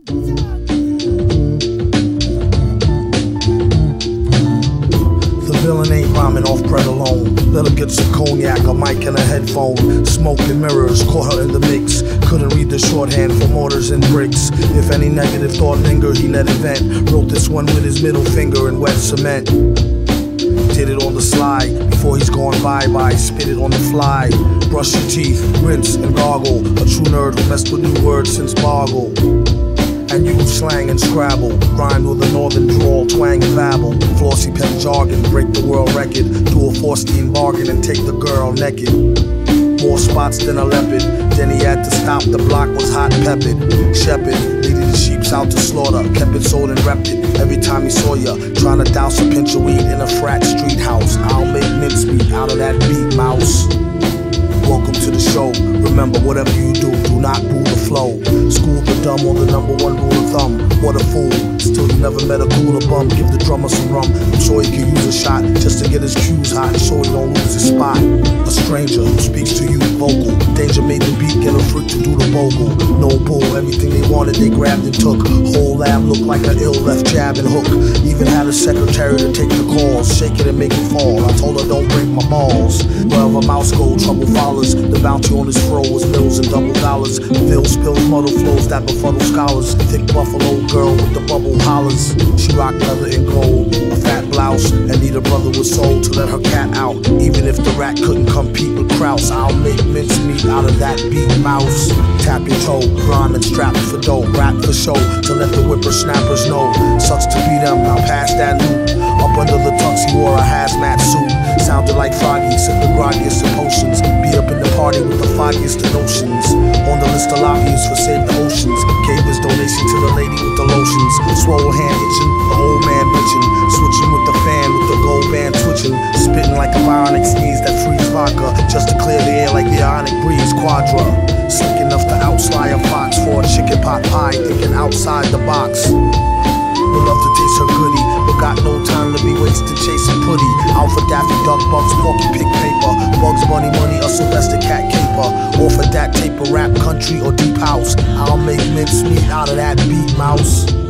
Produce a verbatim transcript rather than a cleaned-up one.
The villain ain't rhyming off bread alone. Let her get some cognac, a mic and a headphone. Smoke and mirrors, caught her in the mix. Couldn't read the shorthand for mortars and bricks. If any negative thought lingered, he let it vent. Wrote this one with his middle finger in wet cement. Did it on the slide, before he's gone bye-bye. Spit it on the fly. Brush your teeth, rinse and gargle. A true nerd who messed with new words since Boggle. And use slang and Scrabble. Rhyme with a northern drawl, twang and babble. Flossy pen jargon, break the world record. Do a Forstein bargain and take the girl naked. More spots than a leopard. Then he had to stop, the block was hot peppered. Shepherd, leading the sheeps out to slaughter. Kept it sold and repped it every time he saw ya. Trying to douse a pinch of weed in a frat street house. I'll make mincemeat out of that beat, mouse. Welcome to the show. Remember, whatever you do, do not boo the flow. School the dumb on the number one rule of thumb. What a fool. Still you never met a cooler bum. Give the drummer some rum. I'm sure he could use a shot just to get his cues hot, so he don't lose his spot. A stranger who speaks to you vocal. Danger made the beat get a freak to do the vocal. No bull, everything they wanted they grabbed and took. Whole lab looked like an ill left jab and hook. Even had a secretary to take the calls. Shake it and make it fall. I told her don't break my balls. Wherever mouse go, trouble follows. The bounty on his fro was bills and double dollars. Phil spills muddle flows that befuddle scholars. Thick buffalo girl with the bubble hollers. She rocked leather and gold, a fat blouse, and neither brother was sold to let her cat out. Even if the rat couldn't compete with Kraus, I'll make mincemeat out of that beat, mouse. Tap your toe, rhyme and strap for dough. Rap for show to let the whippersnappers know. Sucks to be them, now pass that loop. Up under the tux he wore a hazmat suit. Sounded like Froggy, sipped the groggiest of potions. Be up in the party with the foggiest of notions. On the list of lobbyists for Save the Oceans. Gave his donation to the lady with the lotions. Swole hand itching, the old man bitching. Switching with the fan with the gold band twitching. Spitting like a bionic sneeze that frees vodka. Just to clear the air like the ionic breeze. Quadra. Slick enough to outslide a fox for a chicken pot pie. Thinking outside the box. Would love to taste her goodie, but got no time to be wasted chasing putty. Alpha Daffy Duck Bucks, Porky Pig Paper, Bugs Bunny Money, a Sylvester Cat Caper. Offer that taper, rap, country, or deep house. I'll make mincemeat out of that beat, mouse.